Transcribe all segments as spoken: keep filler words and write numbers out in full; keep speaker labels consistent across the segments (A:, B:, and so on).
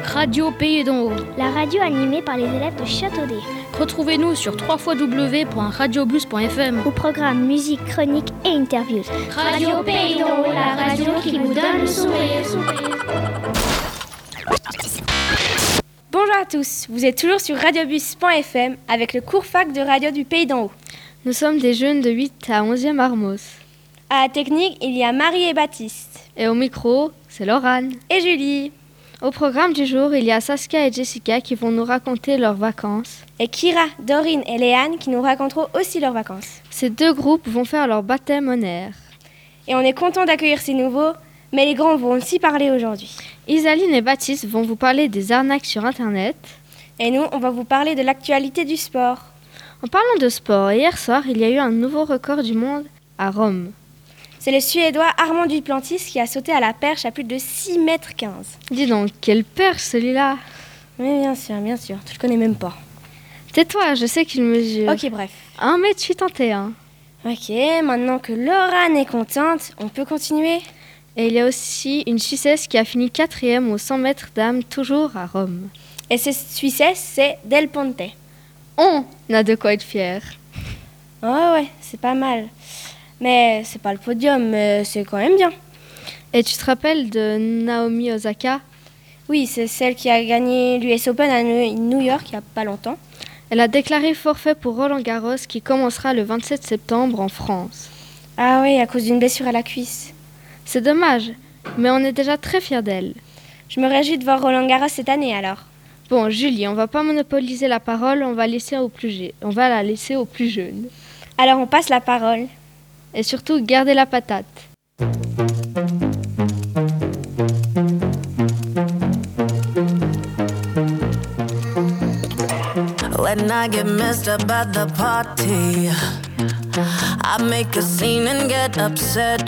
A: Radio Pays d'en Haut,
B: la radio animée par les élèves de Châteaudet.
A: Retrouvez-nous sur w w w point radiobus point f m.
B: Au programme musique, chronique et interviews.
C: Radio Pays d'en Haut, la radio qui vous donne le sourire.
D: Bonjour à tous, vous êtes toujours sur radiobus point f m avec le cours fac de radio du Pays d'en Haut.
E: Nous sommes des jeunes de huit à onzième Armos.
D: À la technique, il y a Marie et Baptiste.
E: Et au micro, c'est Laurane.
D: Et Julie.
E: Au programme du jour, il y a Saskia et Jessica qui vont nous raconter leurs vacances.
D: Et Kira, Dorine et Léane qui nous raconteront aussi leurs vacances.
E: Ces deux groupes vont faire leur baptême en air.
D: Et on est content d'accueillir ces nouveaux, mais les grands vont aussi parler aujourd'hui.
E: Isaline et Baptiste vont vous parler des arnaques sur Internet.
D: Et nous, on va vous parler de l'actualité du sport.
E: En parlant de sport, hier soir, il y a eu un nouveau record du monde à Rome.
D: C'est le Suédois Armand Duplantis qui a sauté à la perche à plus de six mètres quinze.
E: Dis donc, quelle perche celui-là!
D: Mais bien sûr, bien sûr, tu le connais même pas.
E: Tais-toi, je sais qu'il mesure.
D: Ok, bref.
E: un mètre soixante et un.
D: Ok, maintenant que Laurane est contente, on peut continuer.
E: Et il y a aussi une Suissesse qui a fini quatrième aux cent mètres dames, toujours à Rome.
D: Et cette Suissesse, c'est Del Ponte.
E: On a de quoi être fier.
D: Oh ouais, c'est pas mal. Mais c'est pas le podium, mais c'est quand même bien.
E: Et tu te rappelles de Naomi Osaka?
D: Oui, c'est celle qui a gagné l'U S Open à New York il y a pas longtemps.
E: Elle a déclaré forfait pour Roland Garros qui commencera le vingt-sept septembre en France.
D: Ah oui, à cause d'une blessure à la cuisse.
E: C'est dommage, mais on est déjà très fiers d'elle.
D: Je me réjouis de voir Roland Garros cette année alors.
E: Bon, Julie, on va pas monopoliser la parole, on va, laisser aux plus je... on va la laisser aux plus jeunes.
D: Alors on passe la parole.
E: Et surtout, gardez la patate.
F: When I get messed up at the party, I make a scene and get upset.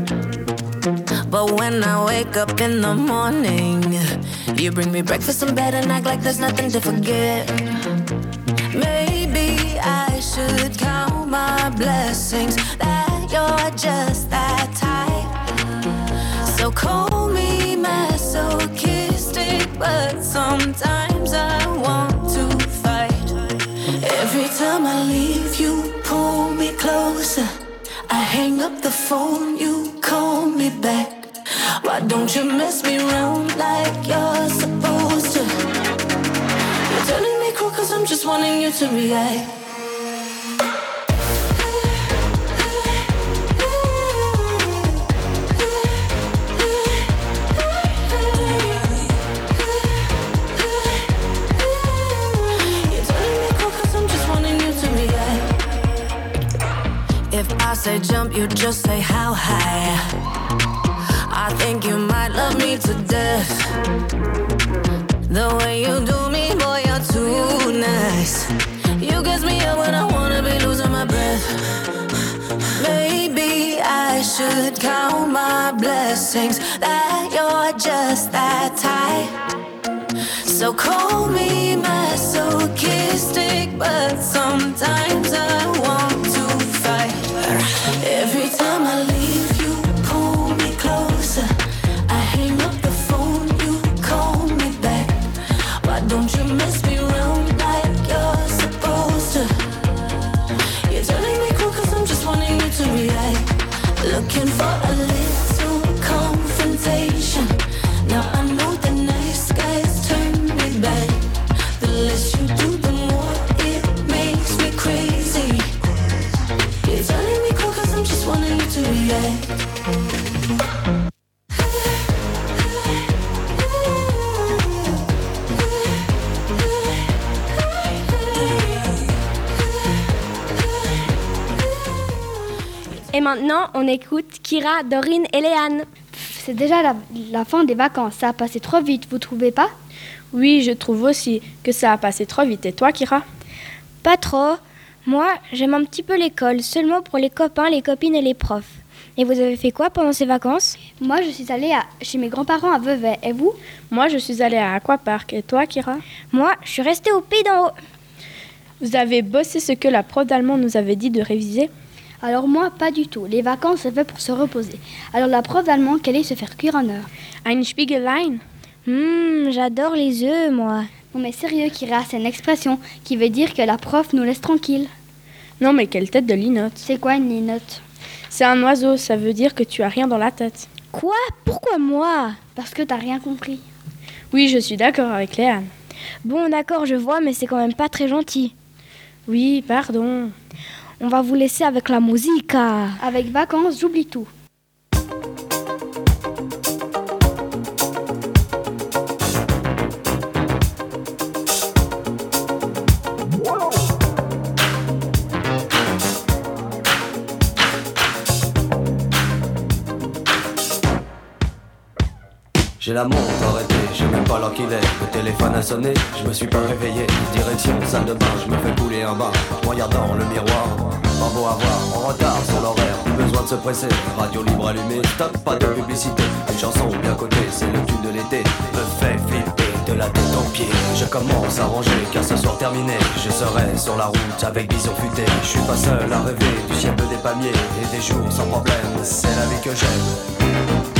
F: But when I wake up in the morning, you bring me breakfast in bed and act like there's nothing to forget. Maybe I should count my blessings that you're just that type. So call me masochistic, but sometimes I want to fight. Every time I leave, you pull me closer. I hang up the phone, you call me back. Why don't you mess me around like you're supposed to? You're turning me cool cause I'm just wanting you to react. If I say jump, you just say how high. I think you might love me to death. The way you do me, boy, you're too nice. You get me up when I wanna be losing my breath. Maybe I should count my blessings that you're just that type. So call me masochistic, but sometimes I want to fight. Every time I leave, you pull me closer. I hang up the phone, you call me back. Why don't you mess me around like you're supposed to? You're turning me cool cause I'm just wanting you to react. Looking for a little confrontation. Now I know the nice guys turn me back. The less you do, the more it makes me crazy. You're turning me cool cause I'm just wanting you to react.
D: Et maintenant, on écoute Kira, Dorine et Léane.
B: C'est déjà la, la fin des vacances, ça a passé trop vite, vous trouvez pas?
G: Oui, je trouve aussi que ça a passé trop vite. Et toi, Kira?
B: Pas trop. Moi, j'aime un petit peu l'école, seulement pour les copains, les copines et les profs. Et vous avez fait quoi pendant ces vacances? Moi, je suis allée à, chez mes grands-parents à Vevey. Et vous?
G: Moi, je suis allée à Aquapark. Et toi, Kira?
B: Moi, je suis restée au Pays d'en Haut.
G: Vous avez bossé ce que la prof d'allemand nous avait dit de réviser?
B: Alors moi, pas du tout. Les vacances, c'est fait pour se reposer. Alors la prof d'allemand, qu'elle allait se faire cuire en heure.
G: Ein Spiegelein?
B: Hum, j'adore les œufs, moi.
H: Non mais sérieux, Kira, c'est une expression qui veut dire que la prof nous laisse tranquille.
G: Non, mais quelle tête de linotte.
H: C'est quoi une linotte?
G: C'est un oiseau, ça veut dire que tu as rien dans la tête.
B: Quoi? Pourquoi moi?
H: Parce que t'as rien compris.
G: Oui, je suis d'accord avec Léane.
B: Bon, d'accord, je vois, mais c'est quand même pas très gentil.
G: Oui, pardon.
B: On va vous laisser avec la musique.
H: Avec vacances, j'oublie tout.
I: J'ai la montre arrêtée, je sais même pas l'heure qu'il est. Le téléphone a sonné, je me suis pas réveillé. Direction salle de bain, je me fais couler un bain. Regardant le miroir, pas beau à voir, en retard sur l'horaire. Plus besoin de se presser, radio libre allumée. Stop, pas de publicité, une chanson bien cotée. C'est le tube de l'été, me fait flipper de la tête aux pieds. Je commence à ranger, car ce soir terminé, je serai sur la route avec bison futé. Je suis pas seul à rêver du ciel bleu des palmiers et des jours sans problème. C'est la vie que j'aime.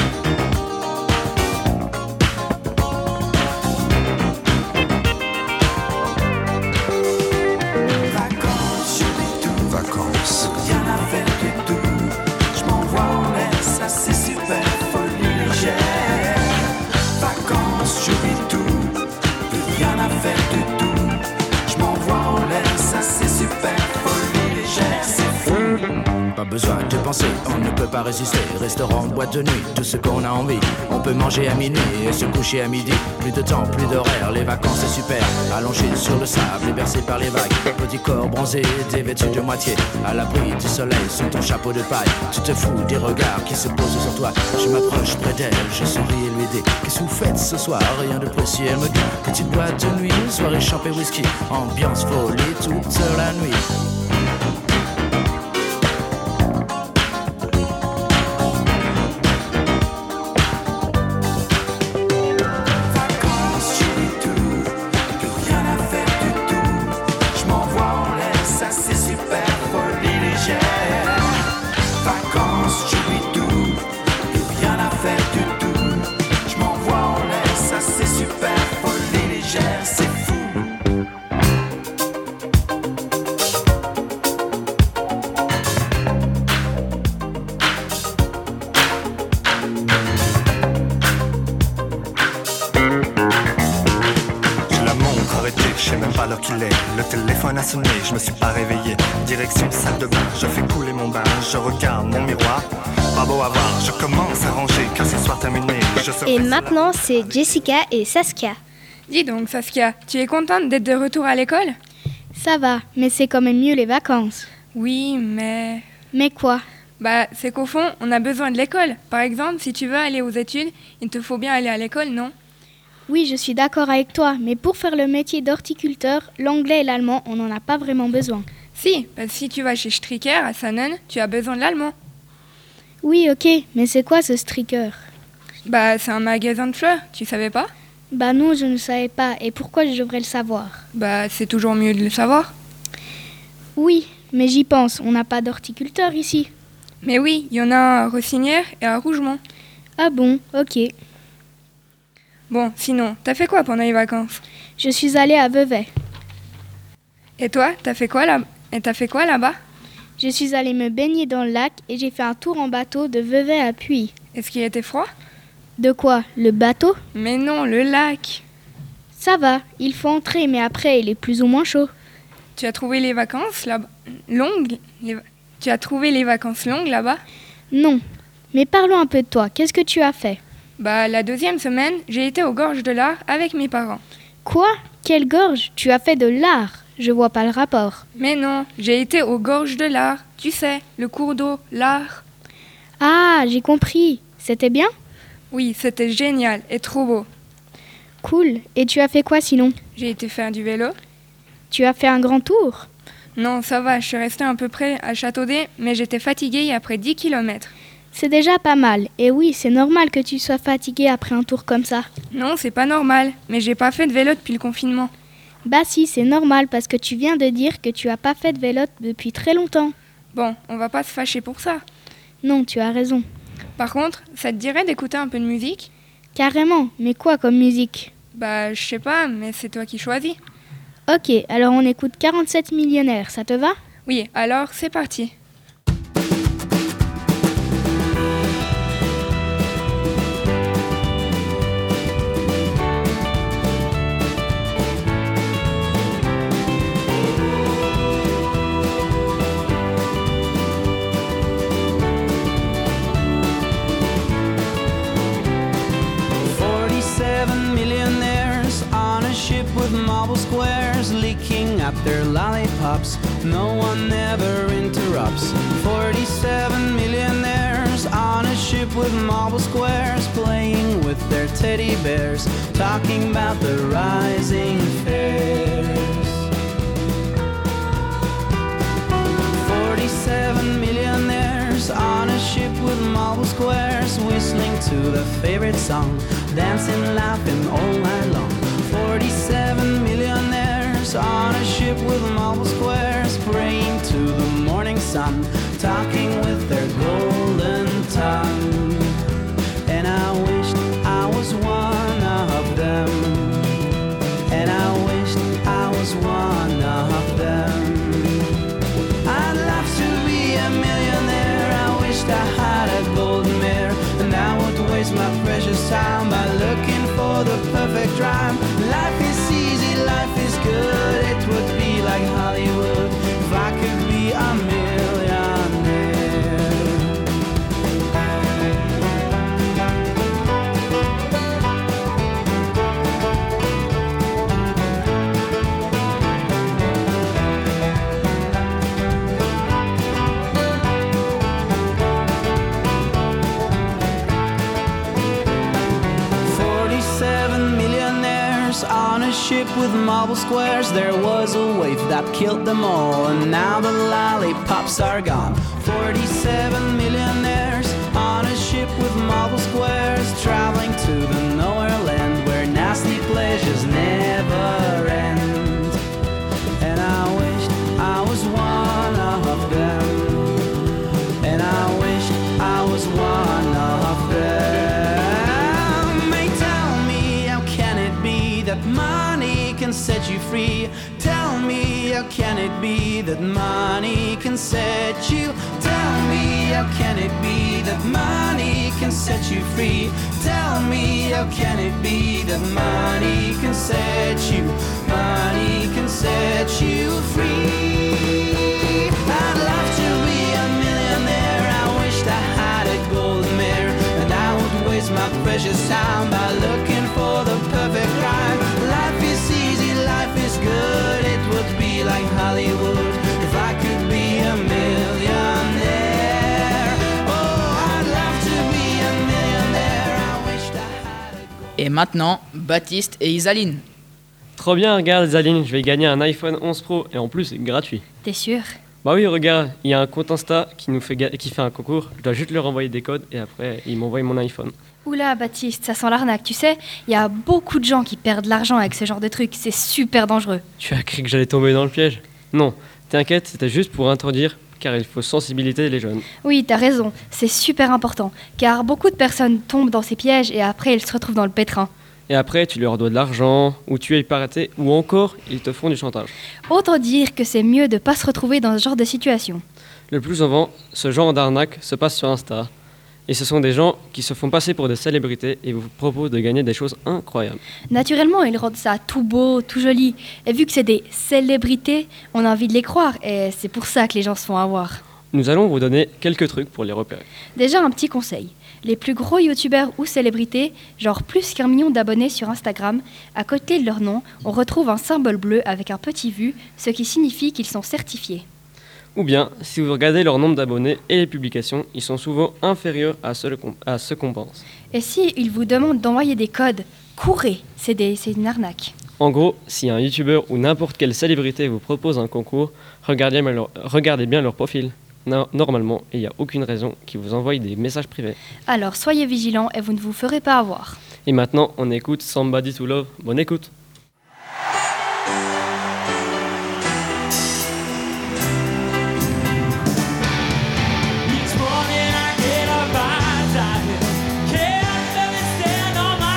J: Besoin de penser, on ne peut pas résister. Restaurant, boîte de nuit, tout ce qu'on a envie. On peut manger à minuit et se coucher à midi. Plus de temps, plus d'horaire, les vacances c'est super. Allongé sur le sable et bercé par les vagues. Petit corps bronzé, dévêtu de moitié. À l'abri du soleil, sous ton chapeau de paille. Tu te fous des regards qui se posent sur toi. Je m'approche près d'elle, je souris et lui dis: qu'est-ce que vous faites ce soir? Rien de précis, elle me dit: petite boîte de nuit, soirée champée whisky. Ambiance folie toute la nuit.
K: Le téléphone a sonné, je me suis pas réveillé. Direction salle de bain, je fais couler mon bain. Je regarde mon miroir, pas beau à voir. Je commence à ranger, car ce soir terminé, je serai.
B: Et maintenant, c'est Jessica et Saskia.
D: Dis donc, Saskia, tu es contente d'être de retour à l'école?
A: Ça va, mais c'est quand même mieux les vacances.
D: Oui, mais...
A: Mais quoi?
D: Bah, c'est qu'au fond, on a besoin de l'école. Par exemple, si tu veux aller aux études, il te faut bien aller à l'école, non?
A: Oui, je suis d'accord avec toi, mais pour faire le métier d'horticulteur, l'anglais et l'allemand, on n'en a pas vraiment besoin.
D: Si, parce que si tu vas chez Stricker à Sannen, tu as besoin de l'allemand.
A: Oui, ok, mais c'est quoi ce Stricker?
D: Bah, c'est un magasin de fleurs, tu savais pas?
A: Bah non, je ne savais pas, et pourquoi je devrais le savoir?
D: Bah, c'est toujours mieux de le savoir.
A: Oui, mais j'y pense, on n'a pas d'horticulteur ici.
D: Mais oui, il y en a à Rossinière et à Rougemont.
A: Ah bon, ok.
D: Bon, sinon, t'as fait quoi pendant les vacances?
A: Je suis allée à Vevey.
D: Et toi, t'as fait quoi là Et t'as fait quoi là-bas?
A: Je suis allée me baigner dans le lac et j'ai fait un tour en bateau de Vevey à Puy.
D: Est-ce qu'il était froid?
A: De quoi? Le bateau?
D: Mais non, le lac.
A: Ça va, il faut entrer, mais après il est plus ou moins chaud.
D: Tu as trouvé les vacances là-bas longues les... Tu as trouvé les vacances longues là-bas?
A: Non, mais parlons un peu de toi. Qu'est-ce que tu as fait?
D: Bah, la deuxième semaine, j'ai été aux Gorges de l'Art avec mes parents.
A: Quoi? Quelle gorge? Tu as fait de l'art? Je vois pas le rapport.
D: Mais non, j'ai été aux Gorges de l'Art. Tu sais, le cours d'eau, l'art.
A: Ah, j'ai compris. C'était bien?
D: Oui, c'était génial et trop beau.
A: Cool. Et tu as fait quoi sinon?
D: J'ai été faire du vélo.
A: Tu as fait un grand tour?
D: Non, ça va, je suis restée un peu près à Châteaudet, mais j'étais fatiguée après dix kilomètres.
A: C'est déjà pas mal. Et oui, c'est normal que tu sois fatiguée après un tour comme ça.
D: Non, c'est pas normal, mais j'ai pas fait de vélo depuis le confinement.
A: Bah si, c'est normal parce que tu viens de dire que tu as pas fait de vélo depuis très longtemps.
D: Bon, on va pas se fâcher pour ça.
A: Non, tu as raison.
D: Par contre, ça te dirait d'écouter un peu de musique?
A: Carrément, mais quoi comme musique?
L: Bah, je sais pas, mais c'est toi qui choisis.
A: Ok, alors on écoute quarante-sept millionnaires, ça te va?
L: Oui, alors c'est parti.
M: Squares leaking out their lollipops. No one ever interrupts. forty-seven millionaires on a ship with marble squares, playing with their teddy bears, talking about the rising fares. forty-seven millionaires on a ship with marble squares, whistling to the favorite song, dancing, laughing all night long. forty-seven millionaires on a ship with marble squares, praying to the morning sun, talking with their golden tongue. And I wished I was one of them. And I wished I was one of them. I'd love to be a millionaire. I wished I had a golden mare, and I would waste my precious time by looking for the perfect rhyme. Life is easy, life is good. It would be like Hollywood if I could be a millionaire. On a ship with marble squares, there was a wave that killed them all, and now the lollipops are gone. forty-seven millionaires on a ship with marble squares, traveling to the nowhere land where nasty pleasures never end. And I wished I was one of them. And I wished I was one of them. That money can set you free. Tell me, how can it be that money can set you? Tell me, how can it be that money can set you free? Tell me, how can it be that money can set you? Money can set you free. I'd love to be a millionaire. I wished I had a golden mare, and I would waste my precious time by looking for the perfect rhyme. Life is easy, life is good. It would be like Hollywood if I could be a millionaire. Oh, I'd love to be a millionaire. I wished I had a gold.
N: Et maintenant, Baptiste et Isaline.
O: Trop bien, regarde Isaline, je vais gagner un iPhone onze Pro et en plus c'est gratuit.
B: T'es sûr?
O: Bah oui, regarde, il y a un compte Insta qui nous fait ga- qui fait un concours. Je dois juste leur envoyer des codes et après ils m'envoient mon iPhone.
B: Oula Baptiste, ça sent l'arnaque, tu sais, il y a beaucoup de gens qui perdent de l'argent avec ce genre de truc, c'est super dangereux.
O: Tu as cru que j'allais tomber dans le piège? Non, t'inquiète, c'était juste pour interdire, car il faut sensibiliser les jeunes.
B: Oui, t'as raison, c'est super important, car beaucoup de personnes tombent dans ces pièges et après ils se retrouvent dans le pétrin.
O: Et après, tu leur dois de l'argent, ou tu es paraté, ou encore, ils te font du chantage.
B: Autant dire que c'est mieux de ne pas se retrouver dans ce genre de situation.
O: Le plus souvent, ce genre d'arnaque se passe sur Insta. Et ce sont des gens qui se font passer pour des célébrités et vous proposent de gagner des choses incroyables.
B: Naturellement, ils rendent ça tout beau, tout joli. Et vu que c'est des célébrités, on a envie de les croire. Et c'est pour ça que les gens se font avoir.
O: Nous allons vous donner quelques trucs pour les repérer.
B: Déjà, un petit conseil. Les plus gros youtubeurs ou célébrités, genre plus qu'un million d'abonnés sur Instagram, à côté de leur nom, on retrouve un symbole bleu avec un petit vu, ce qui signifie qu'ils sont certifiés.
O: Ou bien, si vous regardez leur nombre d'abonnés et les publications, ils sont souvent inférieurs à ce, à ce qu'on pense.
B: Et si ils vous demandent d'envoyer des codes, courez, c'est, des, c'est une arnaque.
O: En gros, si un youtubeur ou n'importe quelle célébrité vous propose un concours, regardez bien leur, regardez bien leur profil. No- normalement, il n'y a aucune raison qu'ils vous envoient des messages privés.
B: Alors soyez vigilants et vous ne vous ferez pas avoir.
O: Et maintenant, on écoute Somebody to Love. Bonne écoute.
P: Each morning I get up, I dive in. Can't let it stand on my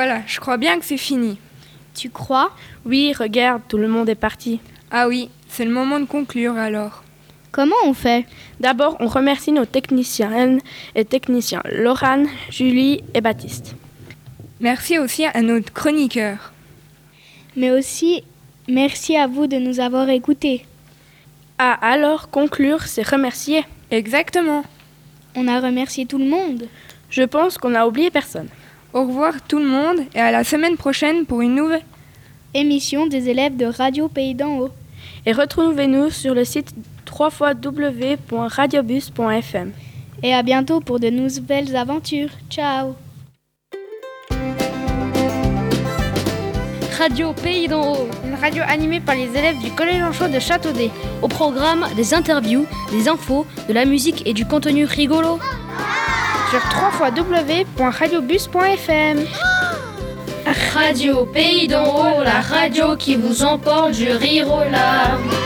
L: voilà, je crois bien que c'est fini.
A: Tu crois?
G: Oui, regarde, tout le monde est parti.
L: Ah oui, c'est le moment de conclure alors.
A: Comment on fait?
G: D'abord, on remercie nos techniciennes et techniciens, Laurane, Julie et Baptiste.
L: Merci aussi à notre chroniqueur.
A: Mais aussi, merci à vous de nous avoir écoutés.
G: Ah, alors, conclure, c'est remercier.
L: Exactement.
A: On a remercié tout le monde.
G: Je pense qu'on n'a oublié personne.
L: Au revoir tout le monde et à la semaine prochaine pour une nouvelle
A: émission des élèves de Radio Pays d'en Haut.
G: Et retrouvez-nous sur le site w w w point radiobus point f m.
A: Et à bientôt pour de nouvelles aventures. Ciao.
P: Radio Pays d'en Haut,
D: une radio animée par les élèves du Collège Anchaud de Châteaudet.
P: Au programme, des interviews, des infos, de la musique et du contenu rigolo.
D: Sur w w w point radiobus point f m.
P: Radio Pays d'en Haut, la radio qui vous emporte du rire aux larmes.